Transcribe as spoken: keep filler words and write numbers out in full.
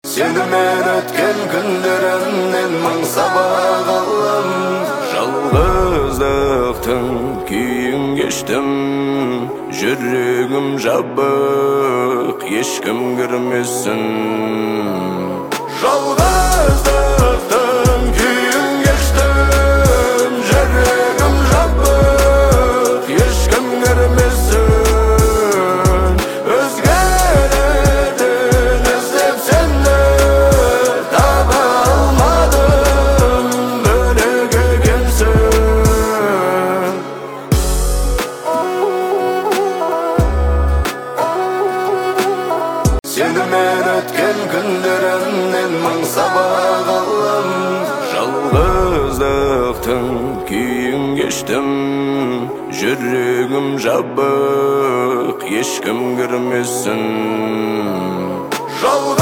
Seni men ötken günlerimden мың sabah alım. Жалғыздықтың күйін кештім, жүрегім жабық, ешкім кірмесін. Жалғыздықтың күйін кештім, жүрегім жабық, ешкім кірмесін. Өзгелерден іздеп сені таба алмадым, бөлек екенсің. Seni men ötken günlerimden мың sabah alım. Жалғыздықтың күйін кештім, жүрегім жабық, ешкім кірмесін.